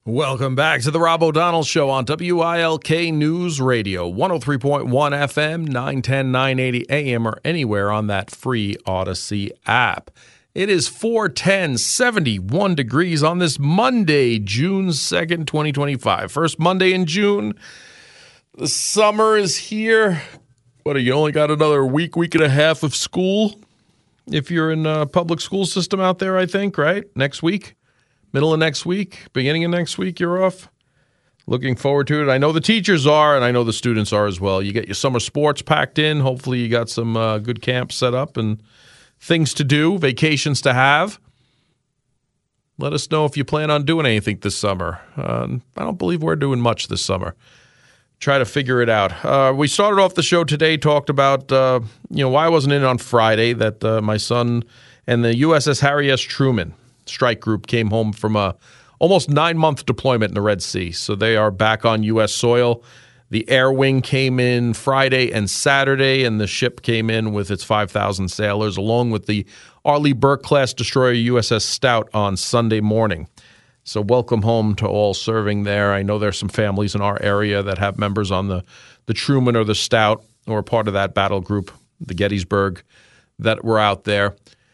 Welcome back to the Rob O'Donnell Show on WILK News Radio, 103.1 FM, 910, 980 AM, or anywhere on that free Odyssey app. It is 4:10, 71 degrees on this Monday, June 2nd, 2025. First Monday in June. The summer is here. What, you only got another week and a half of school? If you're in a public school system out there, I think, right? Next week? Middle of next week, beginning of next week, you're off. Looking forward to it. I know the teachers are, and I know the students are as well. You get your summer sports packed in. Hopefully you got some good camps set up and things to do, vacations to have. Let us know if you plan on doing anything this summer. I don't believe we're doing much this summer. Try to figure it out. We started off the show today, talked about why I wasn't in on Friday, that my son and the USS Harry S. Truman strike group came home from a almost 9-month deployment in the Red Sea. So they are back on U.S. soil. The Air Wing came in Friday and Saturday, and the ship came in with its 5,000 sailors, along with the Arleigh Burke-class destroyer USS Stout on Sunday morning. So welcome home to all serving there. I know there's some families in our area that have members on the Truman or the Stout or part of that battle group, the Gettysburg, that were out there.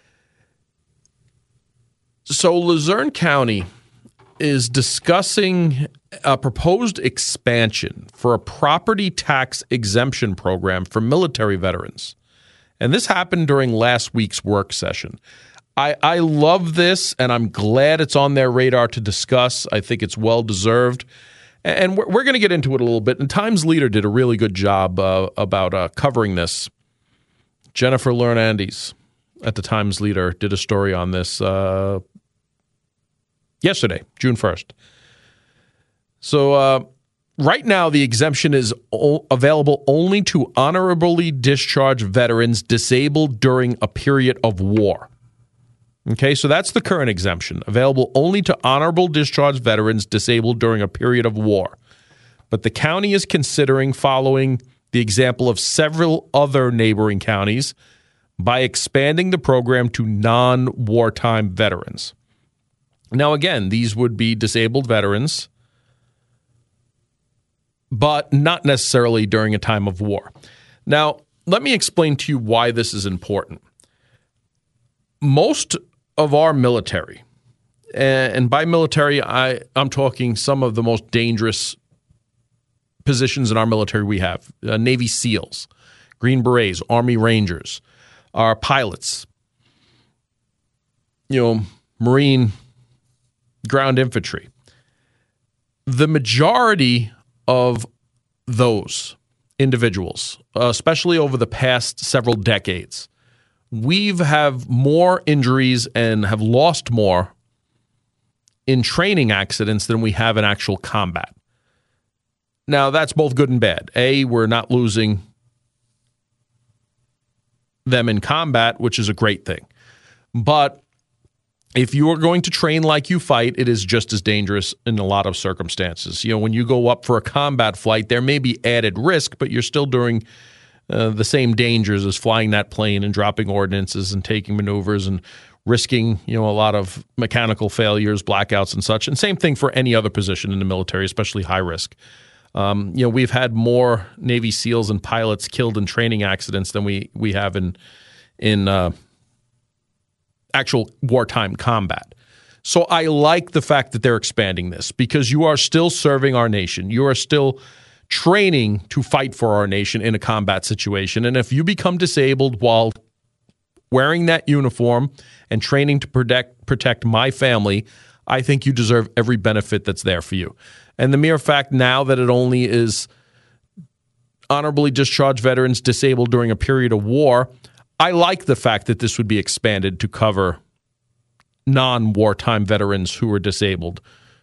So Luzerne County is discussing a proposed expansion for a property tax exemption program for military veterans. And this happened during last week's work session. I love this, and I'm glad it's on their radar to discuss. I think it's well-deserved. And we're going to get into it a little bit. And Times Leader did a really good job about covering this. Jennifer Lernandes at the Times Leader did a story on this yesterday, June 1st. So right now, the exemption is available only to honorably discharged veterans disabled during a period of war. Okay, so that's the current exemption, available only to honorable discharged veterans disabled during a period of war. But the county is considering following the example of several other neighboring counties by expanding the program to non-wartime veterans. Now, again, these would be disabled veterans, but not necessarily during a time of war. Now, let me explain to you why this is important. Most of our military, and by military, I'm talking some of the most dangerous positions in our military we have, Navy SEALs, Green Berets, Army Rangers, our pilots, Marine ground infantry. The majority of those individuals, especially over the past several decades, we've have more injuries and have lost more in training accidents than we have in actual combat. Now, that's both good and bad. A, we're not losing them in combat, which is a great thing. But if you are going to train like you fight, it is just as dangerous in a lot of circumstances. When you go up for a combat flight, there may be added risk, but you're still doing the same dangers as flying that plane and dropping ordnances and taking maneuvers and risking, a lot of mechanical failures, blackouts and such. And same thing for any other position in the military, especially high risk. We've had more Navy SEALs and pilots killed in training accidents than we have in actual wartime combat. So I like the fact that they're expanding this because you are still serving our nation. You are still training to fight for our nation in a combat situation. And if you become disabled while wearing that uniform and training to protect my family, I think you deserve every benefit that's there for you. And the mere fact now that it only is honorably discharged veterans disabled during a period of war, I like the fact that this would be expanded to cover non-wartime veterans who are disabled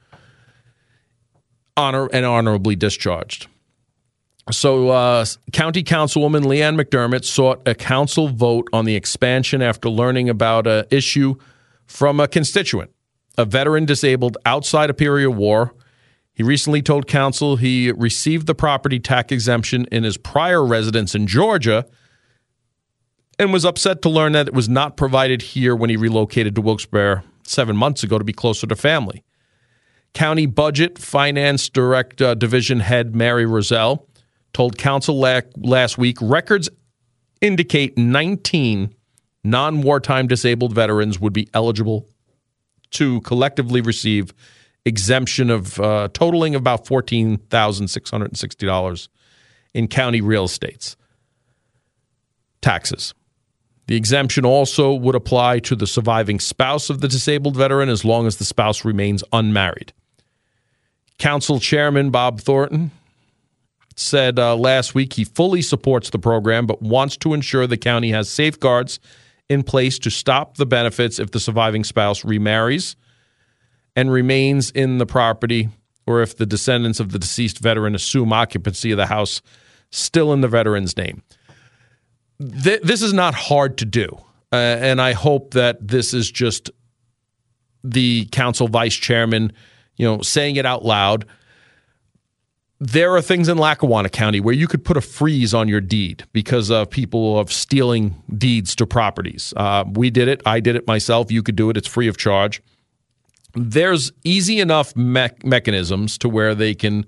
and honorably discharged. So County Councilwoman Leanne McDermott sought a council vote on the expansion after learning about an issue from a constituent, a veteran disabled outside a period of war. He recently told council he received the property tax exemption in his prior residence in Georgia and was upset to learn that it was not provided here when he relocated to Wilkes-Barre 7 months ago to be closer to family. County Budget Finance Division Head Mary Roselle told council last week records indicate 19 non-wartime disabled veterans would be eligible to collectively receive exemption of totaling about $14,660 in county real estate taxes. The exemption also would apply to the surviving spouse of the disabled veteran as long as the spouse remains unmarried. Council Chairman Bob Thornton said last week he fully supports the program but wants to ensure the county has safeguards in place to stop the benefits if the surviving spouse remarries and remains in the property, or if the descendants of the deceased veteran assume occupancy of the house still in the veteran's name. This is not hard to do, and I hope that this is just the council vice chairman, saying it out loud. There are things in Lackawanna County where you could put a freeze on your deed because of people of stealing deeds to properties. We did it. I did it myself. You could do it. It's free of charge. There's easy enough mechanisms to where they can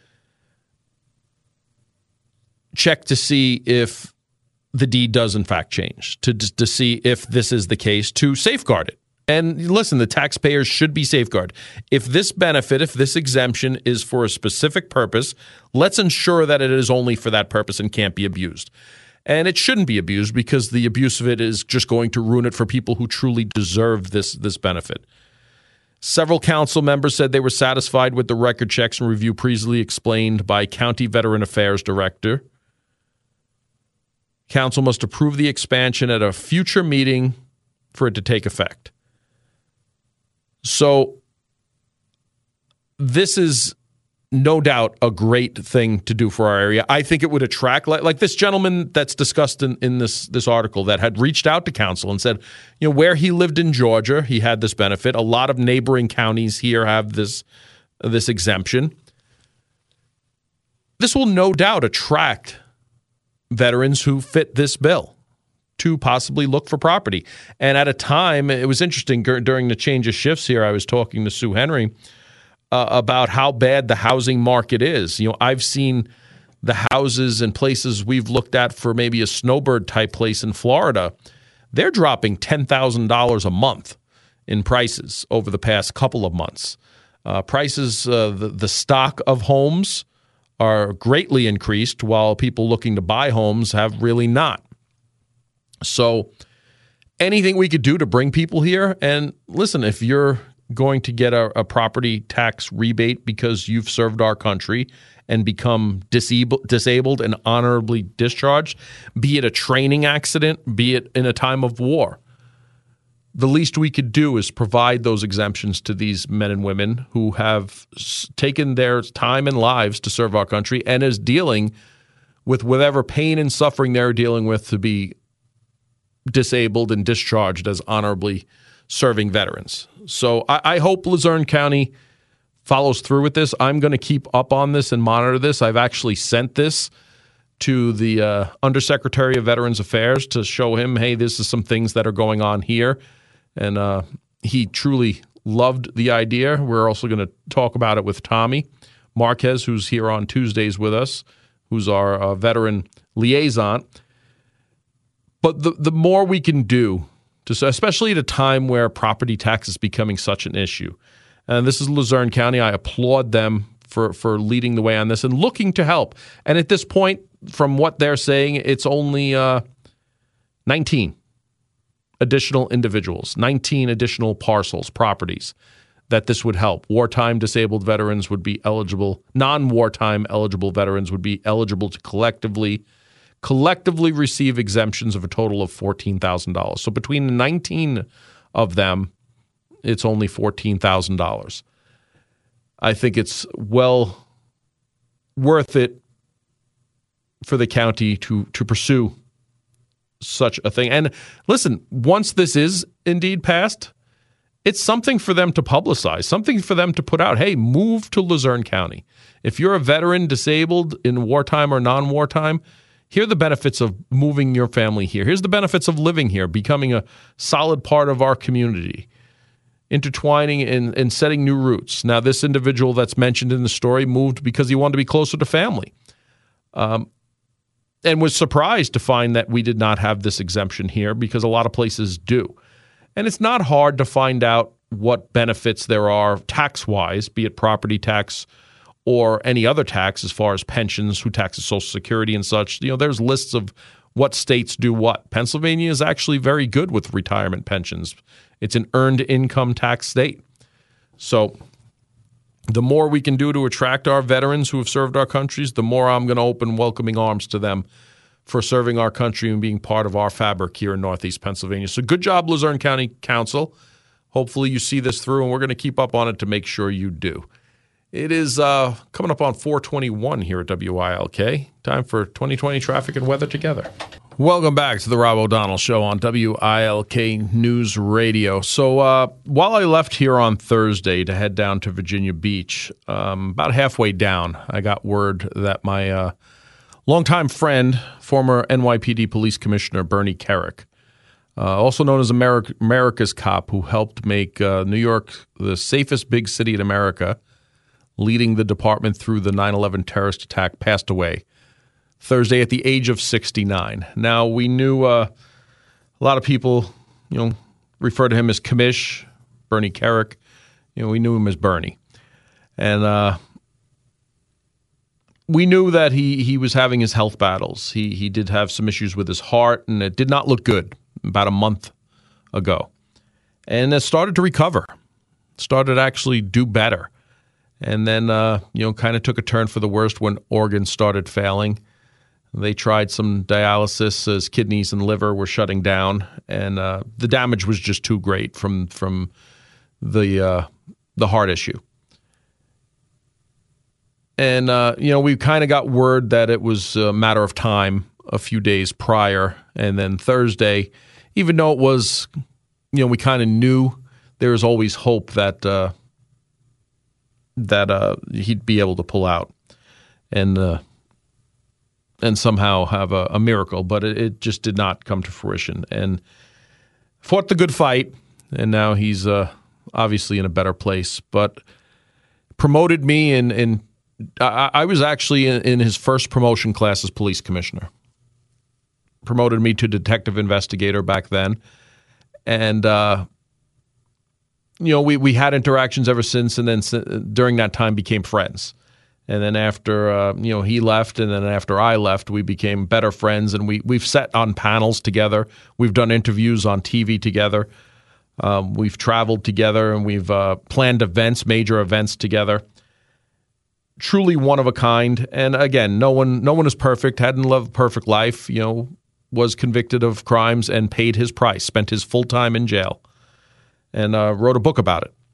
check to see if the deed does in fact change, to see if this is the case, to safeguard it. And listen, the taxpayers should be safeguarded. If this benefit, if this exemption is for a specific purpose, let's ensure that it is only for that purpose and can't be abused. And it shouldn't be abused because the abuse of it is just going to ruin it for people who truly deserve this benefit. Several council members said they were satisfied with the record checks and review previously explained by County Veteran Affairs Director. Council must approve the expansion at a future meeting for it to take effect. So this is no doubt a great thing to do for our area. I think it would attract, like this gentleman that's discussed in this article that had reached out to council and said, where he lived in Georgia, he had this benefit. A lot of neighboring counties here have this exemption. This will no doubt attract veterans who fit this bill to possibly look for property. And at a time, it was interesting, during the change of shifts here, I was talking to Sue Henry about how bad the housing market is. I've seen the houses and places we've looked at for maybe a snowbird type place in Florida. They're dropping $10,000 a month in prices over the past couple of months. Prices, the stock of homes are greatly increased, while people looking to buy homes have really not. So anything we could do to bring people here, and listen, if you're going to get a property tax rebate because you've served our country and become disabled and honorably discharged, be it a training accident, be it in a time of war, the least we could do is provide those exemptions to these men and women who have taken their time and lives to serve our country and is dealing with whatever pain and suffering they're dealing with to be disabled and discharged as honorably serving veterans. So I hope Luzerne County follows through with this. I'm going to keep up on this and monitor this. I've actually sent this to the Undersecretary of Veterans Affairs to show him, hey, this is some things that are going on here. And he truly loved the idea. We're also going to talk about it with Tommy Marquez, who's here on Tuesdays with us, who's our veteran liaison. But the more we can do, especially at a time where property tax is becoming such an issue. And this is Luzerne County. I applaud them for leading the way on this and looking to help. And at this point, from what they're saying, it's only 19 additional individuals, 19 additional parcels, properties that this would help. Wartime disabled veterans would be eligible. Non-wartime eligible veterans would be eligible to collectively receive exemptions of a total of $14,000. So between the 19 of them, it's only $14,000. I think it's well worth it for the county to pursue such a thing. And listen, once this is indeed passed, it's something for them to publicize, something for them to put out. Hey, move to Luzerne County. If you're a veteran disabled in wartime or non-wartime, here are the benefits of moving your family here. Here's the benefits of living here, becoming a solid part of our community. intertwining and setting new roots. Now, this individual that's mentioned in the story moved because he wanted to be closer to family, and was surprised to find that we did not have this exemption here because a lot of places do. And it's not hard to find out what benefits there are tax-wise, be it property tax or any other tax as far as pensions, who taxes Social Security and such. There's lists of what states do what. Pennsylvania is actually very good with retirement pensions. It's an earned income tax state. So the more we can do to attract our veterans who have served our countries, the more I'm going to open welcoming arms to them for serving our country and being part of our fabric here in Northeast Pennsylvania. So good job, Luzerne County Council. Hopefully you see this through, and we're going to keep up on it to make sure you do. It is coming up on 421 here at WILK. Time for 2020 traffic and weather together. Welcome back to the Rob O'Donnell Show on WILK News Radio. So while I left here on Thursday to head down to Virginia Beach, about halfway down, I got word that my longtime friend, former NYPD Police Commissioner Bernie Kerik, also known as America's Cop, who helped make New York the safest big city in America, leading the department through the 9/11 terrorist attack, passed away Thursday at the age of 69. Now, we knew a lot of people, refer to him as Commish, Bernie Kerik. We knew him as Bernie. And we knew that he was having his health battles. He did have some issues with his heart, and it did not look good about a month ago. And it started to recover, started to actually do better. And then, kind of took a turn for the worst when organs started failing. They tried some dialysis. His kidneys and liver were shutting down, and the damage was just too great from the heart issue. And, we kind of got word that it was a matter of time a few days prior. And then Thursday, even though it was, we kind of knew there was always hope that he'd be able to pull out and somehow have a miracle. But it just did not come to fruition. And fought the good fight, and now he's obviously in a better place. But promoted me, and I was actually in his first promotion class as police commissioner. Promoted me to detective investigator back then. And, we had interactions ever since, and then during that time became friends. And then after, he left, and then after I left, we became better friends, and we've sat on panels together. We've done interviews on TV together. We've traveled together, and we've planned events, major events together. Truly one of a kind. And again, no one is perfect, hadn't lived a perfect life, was convicted of crimes and paid his price, spent his full time in jail, and wrote a book about it.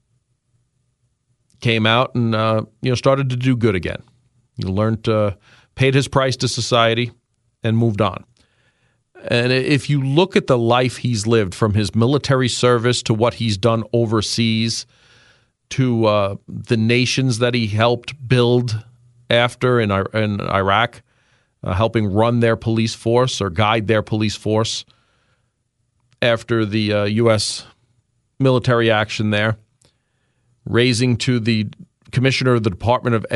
Came out and, started to do good again. He learned, paid his price to society and moved on. And if you look at the life he's lived, from his military service to what he's done overseas, to the nations that he helped build after in Iraq, helping run their police force or guide their police force after the U.S. military action there, raising to the commissioner of the Department of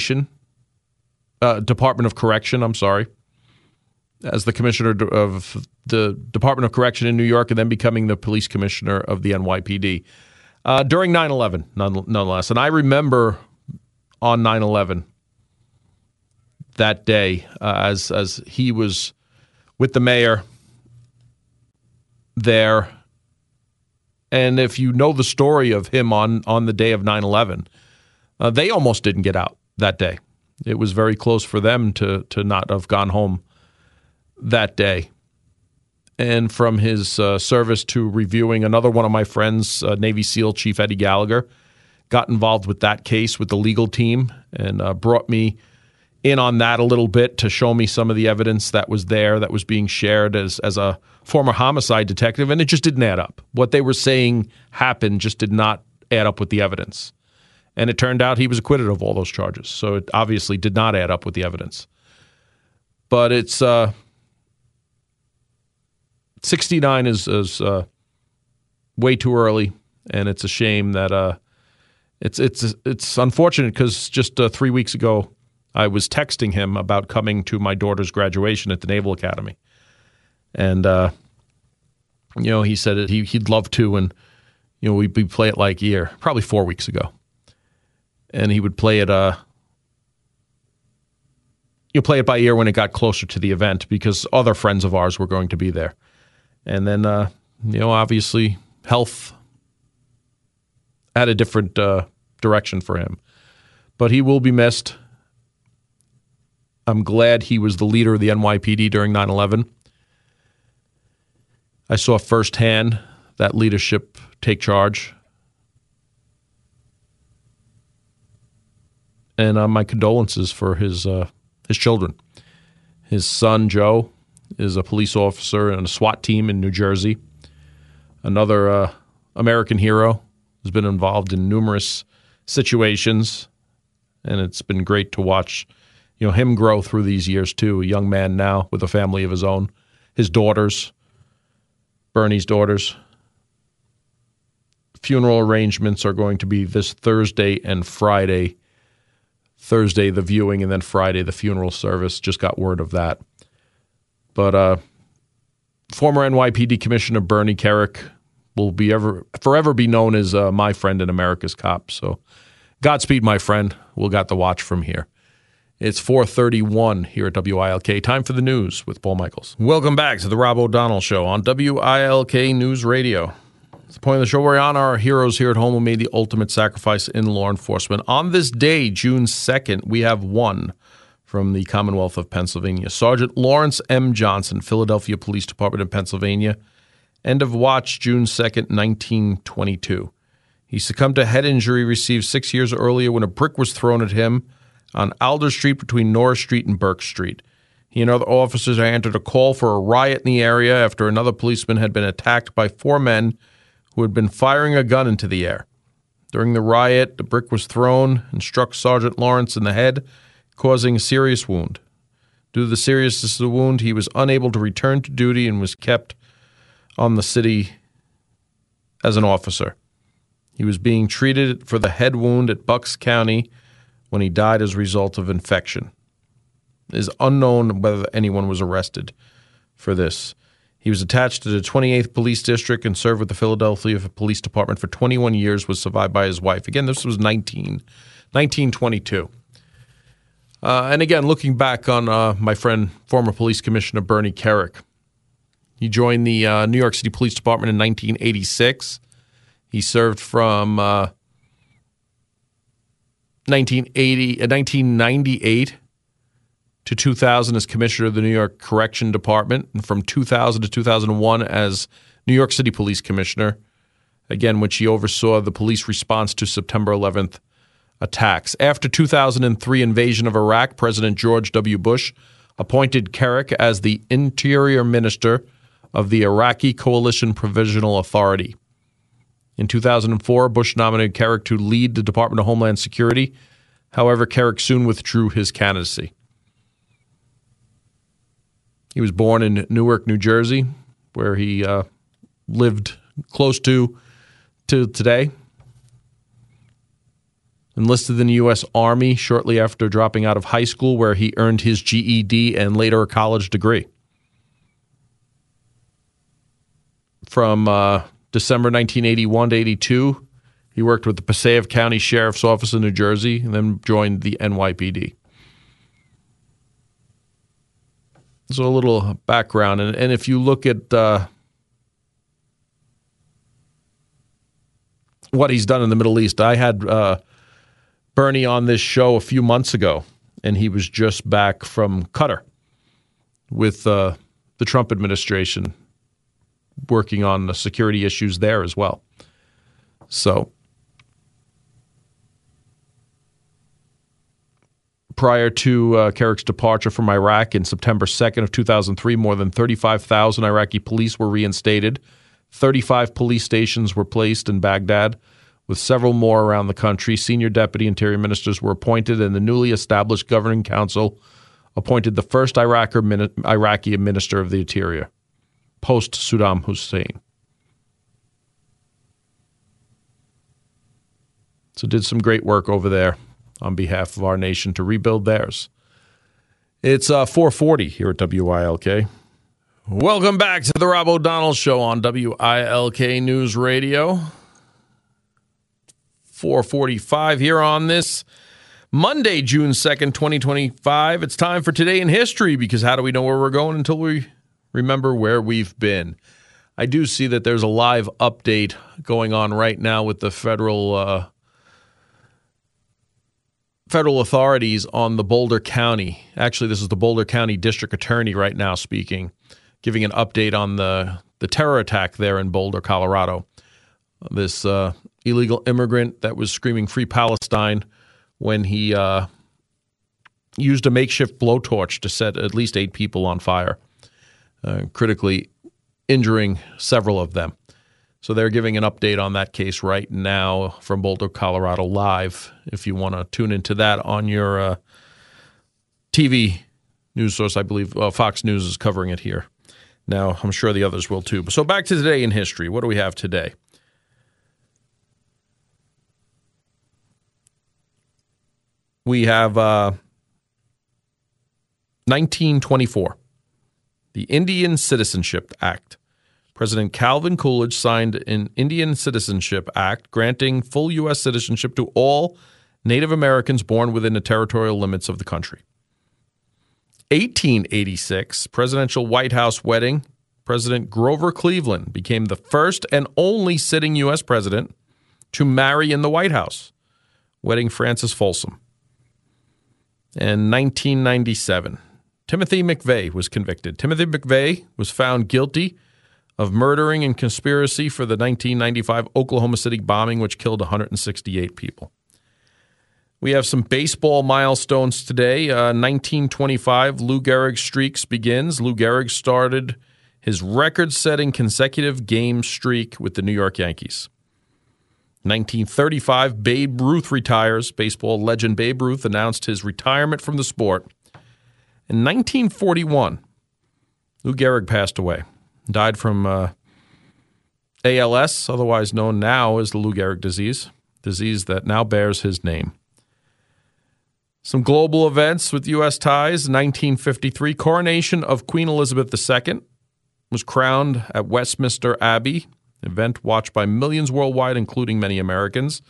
Correction, as the commissioner of the Department of Correction in New York, and then becoming the police commissioner of the NYPD. During 9/11, nonetheless. And I remember on 9/11, that day, as he was with the mayor there. And if you know the story of him on the day of 9/11, they almost didn't get out that day. It was very close for them to not have gone home that day. And from his service to reviewing, another one of my friends, Navy SEAL Chief Eddie Gallagher, got involved with that case with the legal team and brought me in on that a little bit to show me some of the evidence that was there, that was being shared as a former homicide detective, and it just didn't add up. What they were saying happened just did not add up with the evidence. And it turned out he was acquitted of all those charges. So it obviously did not add up with the evidence. But it's 69 is way too early, and it's a shame that it's unfortunate because just 3 weeks ago I was texting him about coming to my daughter's graduation at the Naval Academy, and he said that he'd love to, and we play it like ear, probably 4 weeks ago, and he would play it. Play it by ear when it got closer to the event because other friends of ours were going to be there. And then, obviously health had a different direction for him. But he will be missed. I'm glad he was the leader of the NYPD during 9/11. I saw firsthand that leadership take charge. And my condolences for his children. His son, Joe, is a police officer in a SWAT team in New Jersey. Another American hero has been involved in numerous situations, and it's been great to watch him grow through these years too. A young man now with a family of his own. His daughters, Bernie's daughters. Funeral arrangements are going to be this Thursday and Friday. Thursday, the viewing, and then Friday, the funeral service. Just got word of that. But former NYPD Commissioner Bernie Kerik will forever be known as my friend and America's cop. So Godspeed, my friend. We'll got the watch from here. It's 4:31 here at WILK. Time for the news with Paul Michaels. Welcome back to the Rob O'Donnell Show on WILK News Radio. It's the point of the show where we honor our heroes here at home who made the ultimate sacrifice in law enforcement. On this day, June 2nd, we have one from the Commonwealth of Pennsylvania. Sergeant Lawrence M. Johnson, Philadelphia Police Department in Pennsylvania. End of watch, June 2nd, 1922. He succumbed to head injury received 6 years earlier when a brick was thrown at him on Alder Street between Norris Street and Burke Street. He and other officers answered a call for a riot in the area after another policeman had been attacked by 4 men who had been firing a gun into the air. During the riot, the brick was thrown and struck Sergeant Lawrence in the head, causing a serious wound. Due to the seriousness of the wound, he was unable to return to duty and was kept on the city as an officer. He was being treated for the head wound at Bucks County when he died as a result of infection. It is unknown whether anyone was arrested for this. He was attached to the 28th Police District and served with the Philadelphia Police Department for 21 years, was survived by his wife. Again, this was 1922. And again, looking back on my friend, former Police Commissioner Bernie Kerik. He joined the New York City Police Department in 1986. He served from 1998 to 2000 as Commissioner of the New York Correction Department, and from 2000 to 2001 as New York City Police Commissioner, again, which he oversaw the police response to September 11th attacks. After 2003 invasion of Iraq, President George W. Bush appointed Kerik as the Interior Minister of the Iraqi Coalition Provisional Authority. In 2004, Bush nominated Kerik to lead the Department of Homeland Security. However, Kerik soon withdrew his candidacy. He was born in Newark, New Jersey, where he lived close to today. Enlisted in the U.S. Army shortly after dropping out of high school, where he earned his GED and later a college degree. From December 1981 to 82, he worked with the Passaic County Sheriff's Office in New Jersey and then joined the NYPD. So a little background. And if you look at what he's done in the Middle East, I had Bernie on this show a few months ago, and he was just back from Qatar with the Trump administration working on the security issues there as well. So prior to Kerik's departure from Iraq in September 2nd of 2003, more than 35,000 Iraqi police were reinstated. 35 police stations were placed in Baghdad, with several more around the country. Senior deputy interior ministers were appointed, and the newly established governing council appointed the first Iraqi minister of the interior, post Saddam Hussein. So did some great work over there on behalf of our nation to rebuild theirs. It's 4:40 here at WILK. Welcome back to the Rob O'Donnell Show on WILK News Radio. 4:45 here on this Monday, June 2nd, 2025. It's time for Today in History, because how do we know where we're going until we remember where we've been? I do see that there's a live update going on right now with the federal authorities on the Boulder County. Actually, this is the Boulder County District Attorney right now speaking, giving an update on the terror attack there in Boulder, Colorado. This illegal immigrant that was screaming "Free Palestine" when he used a makeshift blowtorch to set at least 8 people on fire, critically injuring several of them. So they're giving an update on that case right now from Boulder, Colorado, live. If you want to tune into that on your TV news source, I believe Fox News is covering it here. Now, I'm sure the others will too. So back to Today in History. What do we have today? We have 1924, the Indian Citizenship Act. President Calvin Coolidge signed an Indian Citizenship Act granting full U.S. citizenship to all Native Americans born within the territorial limits of the country. 1886, presidential White House wedding. President Grover Cleveland became the first and only sitting U.S. president to marry in the White House, wedding Frances Folsom. And 1997, Timothy McVeigh was convicted. Timothy McVeigh was found guilty of murdering and conspiracy for the 1995 Oklahoma City bombing, which killed 168 people. We have some baseball milestones today. 1925, Lou Gehrig's streaks begins. Lou Gehrig started his record-setting consecutive game streak with the New York Yankees. 1935, Babe Ruth retires. Baseball legend Babe Ruth announced his retirement from the sport. In 1941, Lou Gehrig passed away. Died from ALS, otherwise known now as the Lou Gehrig disease that now bears his name. Some global events with U.S. ties. 1953, coronation of Queen Elizabeth II was crowned at Westminster Abbey, event watched by millions worldwide, including many Americans.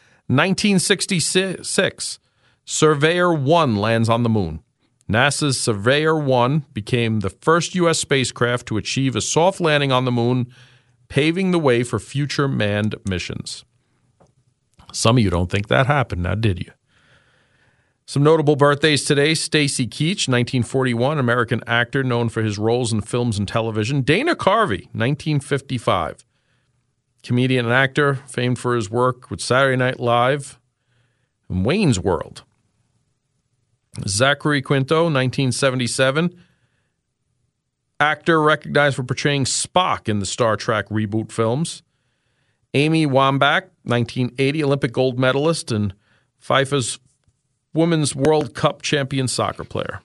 1966, Surveyor 1 lands on the moon. NASA's Surveyor 1 became the first U.S. spacecraft to achieve a soft landing on the moon, paving the way for future manned missions. Some of you don't think that happened, now did you? Some notable birthdays today. Stacy Keach, 1941, American actor known for his roles in films and television. Dana Carvey, 1955, comedian and actor, famed for his work with Saturday Night Live and Wayne's World. Zachary Quinto, 1977, actor recognized for portraying Spock in the Star Trek reboot films. Amy Wambach, 1980, Olympic gold medalist and FIFA's Women's World Cup champion soccer player.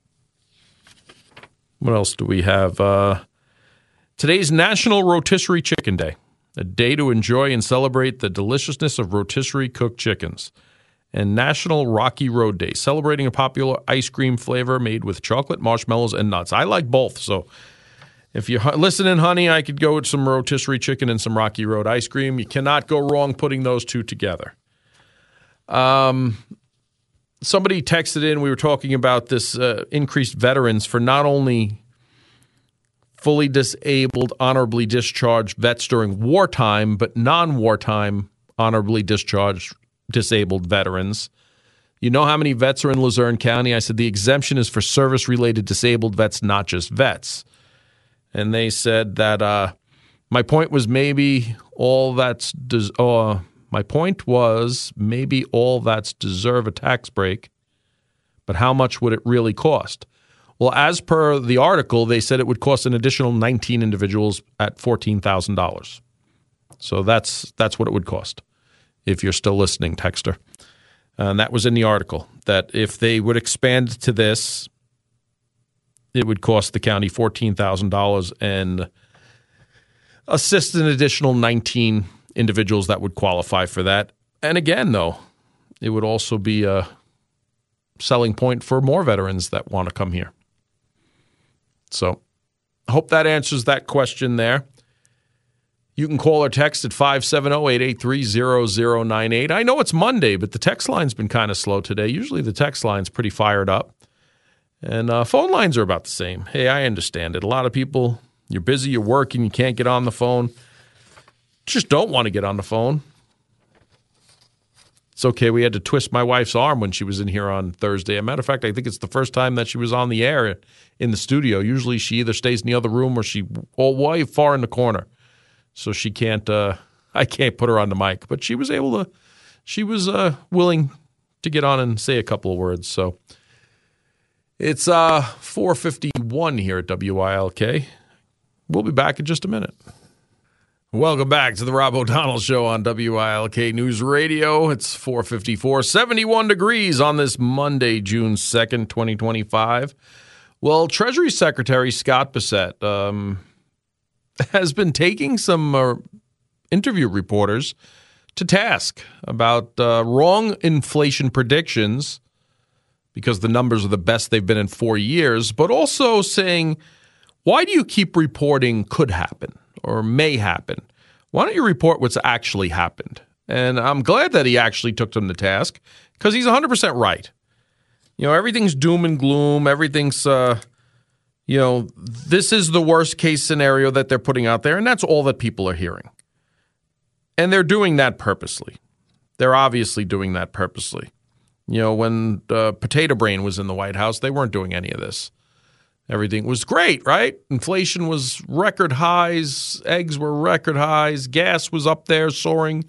What else do we have? Today's National Rotisserie Chicken Day, a day to enjoy and celebrate the deliciousness of rotisserie cooked chickens. And National Rocky Road Day, celebrating a popular ice cream flavor made with chocolate, marshmallows, and nuts. I like both, so if you're listening, honey, I could go with some rotisserie chicken and some Rocky Road ice cream. You cannot go wrong putting those two together. Somebody texted in, we were talking about this increased veterans for not only fully disabled, honorably discharged vets during wartime, but non-wartime honorably disabled veterans. You know how many vets are in Luzerne County? I said the exemption is for service-related disabled vets, not just vets. And they said that my point was maybe all that's deserve a tax break, but how much would it really cost? Well, as per the article, they said it would cost an additional 19 individuals at $14,000. So that's what it would cost. If you're still listening, texter. And that was in the article, that if they would expand to this, it would cost the county $14,000 and assist an additional 19 individuals that would qualify for that. And again, though, it would also be a selling point for more veterans that want to come here. So I hope that answers that question there. You can call or text at 570-883-0098. I know it's Monday, but the text line's been kind of slow today. Usually the text line's pretty fired up. And phone lines are about the same. Hey, I understand it. A lot of people, you're busy, you're working, you can't get on the phone. Just don't want to get on the phone. It's okay. We had to twist my wife's arm when she was in here on Thursday. As a matter of fact, I think it's the first time that she was on the air in the studio. Usually she either stays in the other room or she's way far in the corner. So she can't, I can't put her on the mic. But she was able to, she was willing to get on and say a couple of words. So it's 4:51 here at WILK. We'll be back in just a minute. Welcome back to the Rob O'Donnell Show on WILK News Radio. It's 4:54, 71 degrees on this Monday, June 2nd, 2025. Well, Treasury Secretary Scott Bessent has been taking some interview reporters to task about wrong inflation predictions because the numbers are the best they've been in 4 years, but also saying, why do you keep reporting could happen or may happen? Why don't you report what's actually happened? And I'm glad that he actually took them to task because he's 100% right. You know, everything's doom and gloom. Everything's, this is the worst case scenario that they're putting out there, and that's all that people are hearing. And they're doing that purposely. They're obviously doing that purposely. You know, when Potato Brain was in the White House, they weren't doing any of this. Everything was great, right? Inflation was record highs. Eggs were record highs. Gas was up there soaring.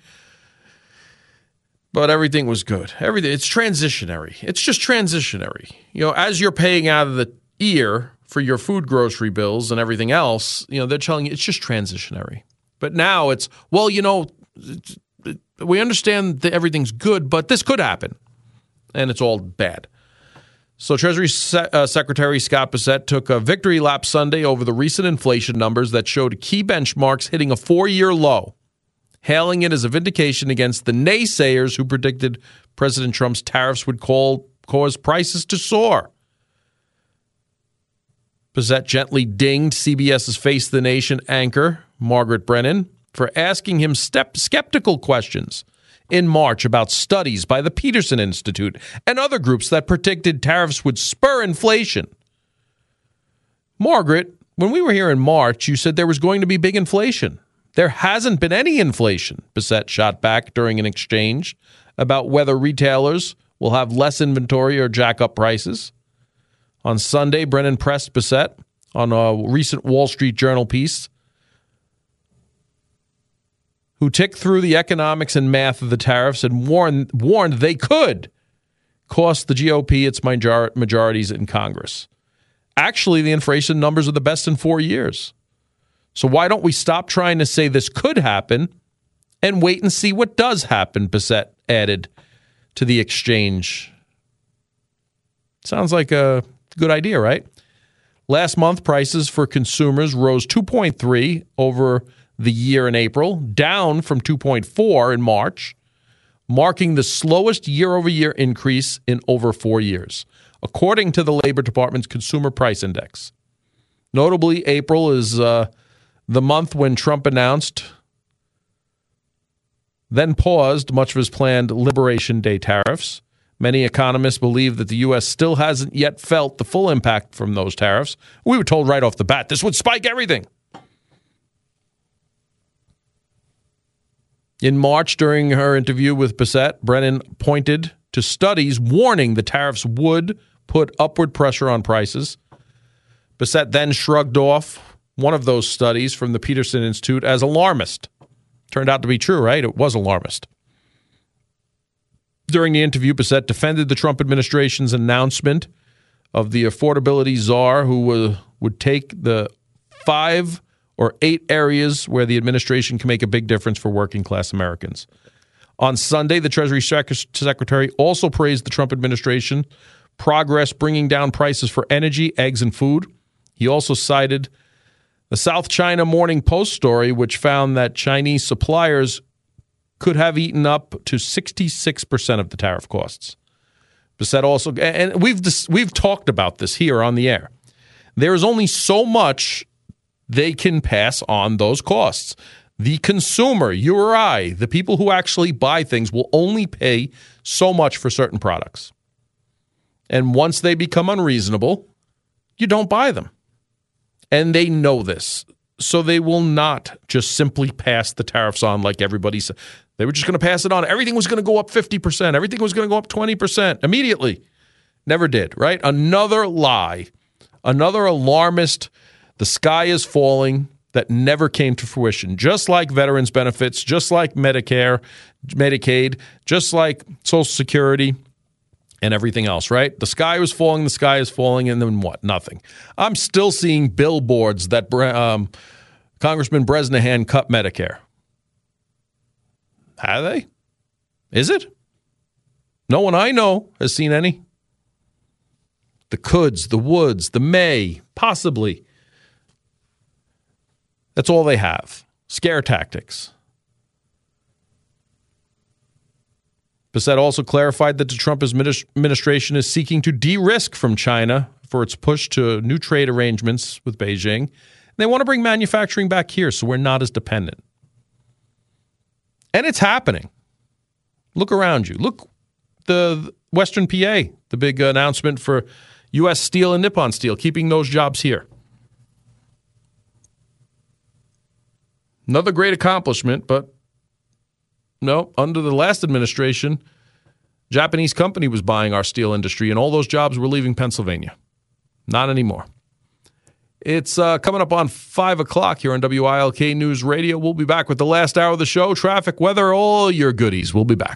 But everything was good. It's transitionary. It's just transitionary. You know, as you're paying out of the ear for your food grocery bills and everything else, you know, they're telling you it's just transitionary. But now it's, well, you know, we understand that everything's good, but this could happen. And it's all bad. So Treasury Secretary Scott Bessent took a victory lap Sunday over the recent inflation numbers that showed key benchmarks hitting a 4-year low, hailing it as a vindication against the naysayers who predicted President Trump's tariffs would cause prices to soar. Bessent gently dinged CBS's Face the Nation anchor, Margaret Brennan, for asking him skeptical questions in March about studies by the Peterson Institute and other groups that predicted tariffs would spur inflation. Margaret, when we were here in March, you said there was going to be big inflation. There hasn't been any inflation, Bessent shot back during an exchange about whether retailers will have less inventory or jack up prices. On Sunday, Brennan pressed Bessent on a recent Wall Street Journal piece who ticked through the economics and math of the tariffs and warned they could cost the GOP its majorities in Congress. Actually, the inflation numbers are the best in 4 years. So why don't we stop trying to say this could happen and wait and see what does happen, Bessent added to the exchange. Sounds like a good idea, right? Last month, prices for consumers rose 2.3 over the year in April, down from 2.4 in March, marking the slowest year-over-year increase in over 4 years, according to the Labor Department's Consumer Price Index. Notably, April is the month when Trump announced, then paused much of his planned Liberation Day tariffs. Many economists believe that the U.S. still hasn't yet felt the full impact from those tariffs. We were told right off the bat this would spike everything. In March, during her interview with Bessent, Brennan pointed to studies warning the tariffs would put upward pressure on prices. Bessent then shrugged off one of those studies from the Peterson Institute as alarmist. Turned out to be true, right? It was alarmist. During the interview, Bessent defended the Trump administration's announcement of the affordability czar who would take the 5 or 8 areas where the administration can make a big difference for working-class Americans. On Sunday, the Treasury Secretary also praised the Trump administration progress bringing down prices for energy, eggs, and food. He also cited the South China Morning Post story, which found that Chinese suppliers could have eaten up to 66% of the tariff costs. Bissett also, and we've talked about this here on the air. There is only so much they can pass on those costs. The consumer, you or I, the people who actually buy things will only pay so much for certain products. And once they become unreasonable, you don't buy them. And they know this. So they will not just simply pass the tariffs on like everybody said. They were just going to pass it on. Everything was going to go up 50%. Everything was going to go up 20% immediately. Never did, right? Another lie. Another alarmist, the sky is falling, that never came to fruition. Just like veterans benefits, just like Medicare, Medicaid, just like Social Security, and everything else, right? The sky was falling, and then what? Nothing. I'm still seeing billboards that Congressman Bresnahan cut Medicare. Have they? Is it? No one I know has seen any. The coulds, the woulds, the may, possibly. That's all they have. Scare tactics. Bissett also clarified that the Trump administration is seeking to de-risk from China for its push to new trade arrangements with Beijing. They want to bring manufacturing back here so we're not as dependent. And it's happening. Look around you. Look, the Western PA, the big announcement for U.S. Steel and Nippon Steel, keeping those jobs here. Another great accomplishment, but no, under the last administration, Japanese company was buying our steel industry, and all those jobs were leaving Pennsylvania. Not anymore. It's coming up on 5 o'clock here on WILK News Radio. We'll be back with the last hour of the show. Traffic, weather, all your goodies. We'll be back.